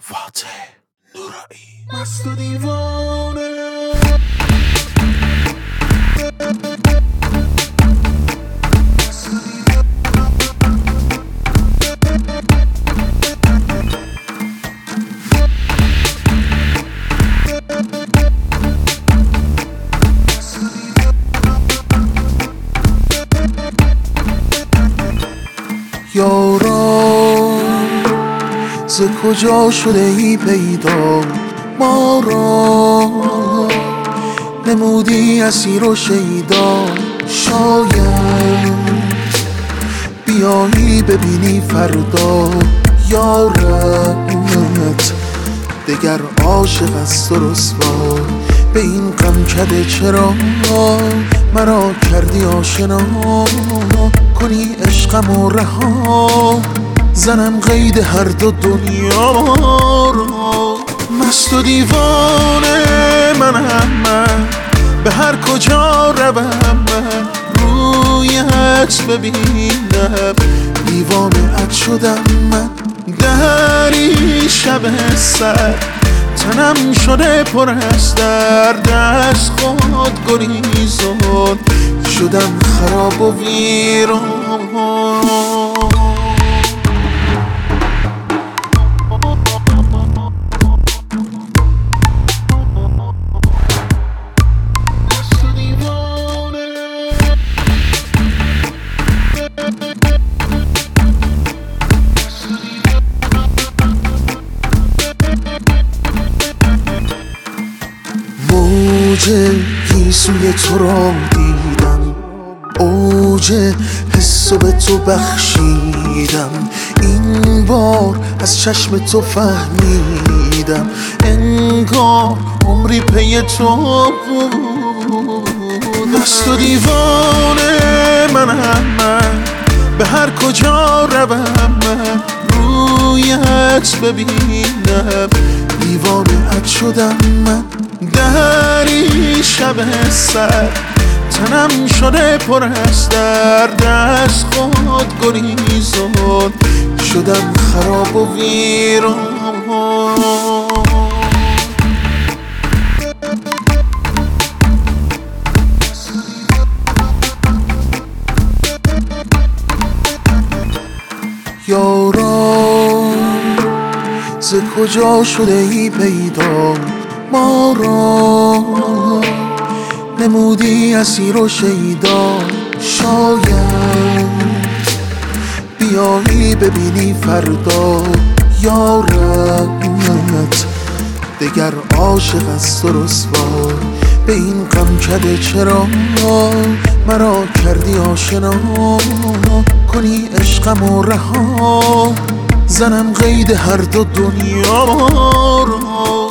فاتح نورایی مست و دیوانه. یارا ز کجا شده ای پیدا، ما را نمودی اسیر و شیدا. شاید بیایی ببینی فردا یارت دگر عاشق است و رسوا. به این غم کده چرا مرا کردی آشنا، کنی عشقم و رها زنم قید هر دو دنیا را. مست و دیوانه من به هر کجا روم رویت ببینم، دیوانه ات شدم من دری شب سر. تنم شده پر از درد از خود گریزان، شدم خراب و ویران. موج گیسوی تو را دیدم، اوج حسو به تو بخشیدم. این بار از چشم تو فهمیدم انگار عمری پی تو بود. مست و دیوانه من به هر کجا روم رویت ببینم، دیوانه ات شدم من دری شب سر. تنم شده پر از درد از خود گریزان، شدم خراب و ویران. یارا ز کجا شده ای پیدا، ما را نمودی اسیر و شیدا. شاید بیایی ببینی فردا یارت دگر عاشق است و رسوا. به این غم کده چرا مرا کردی آشنا، کنی عشقم و رها زنم قید هر دو دنیا را.